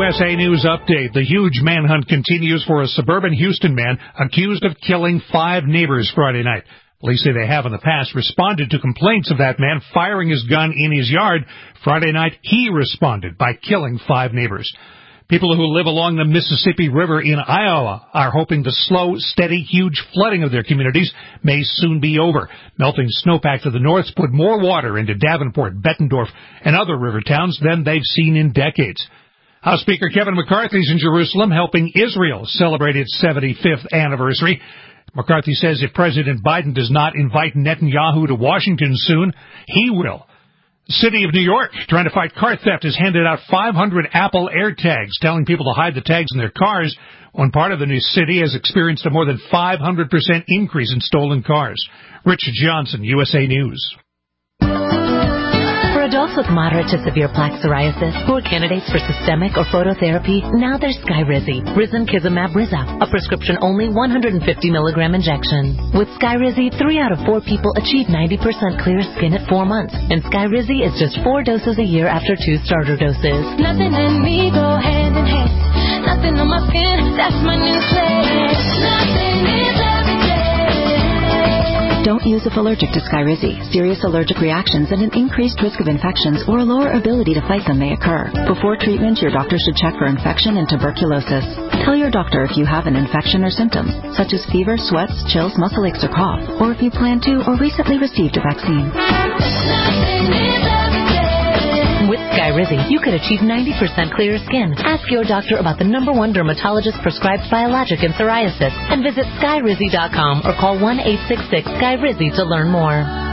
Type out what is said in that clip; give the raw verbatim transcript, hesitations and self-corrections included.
S A News Update. The huge manhunt continues for a suburban Houston man accused of killing five neighbors Friday night. Police say they have in the past responded to complaints of that man firing his gun in his yard. Friday night, he responded by killing five neighbors. People who live along the Mississippi River in Iowa are hoping the slow, steady, huge flooding of their communities may soon be over. Melting snowpack to the north put more water into Davenport, Bettendorf, and other river towns than they've seen in decades. House Speaker Kevin McCarthy is in Jerusalem helping Israel celebrate its seventy-fifth anniversary. McCarthy says if President Biden does not invite Netanyahu to Washington soon, he will. The city of New York, trying to fight car theft, has handed out five hundred Apple AirTags, telling people to hide the tags in their cars. One part of the new city has experienced a more than five hundred percent increase in stolen cars. Rich Johnson, U S A News. For adults with moderate to severe plaque psoriasis who are candidates for systemic or phototherapy, now there's Skyrizi, Risankizumab Riza, a prescription-only one hundred fifty milligram injection. With Skyrizi, three out of four people achieve ninety percent clear skin at four months, and Skyrizi is just four doses a year after two starter doses. Nothing in me go hand in hand. Nothing on my skin, that's my new place. Nothing is every day. Don't use if allergic to Skyrizi. Serious allergic reactions and an increased risk of infections or a lower ability to fight them may occur. Before treatment, your doctor should check for infection and tuberculosis. Tell your doctor if you have an infection or symptoms, such as fever, sweats, chills, muscle aches, or cough, or if you plan to or recently received a vaccine. With Skyrizi, you could achieve ninety percent clearer skin. Ask your doctor about the number one dermatologist-prescribed biologic in psoriasis and visit skyrizi dot com or call one eight six six Skyrizi to learn more.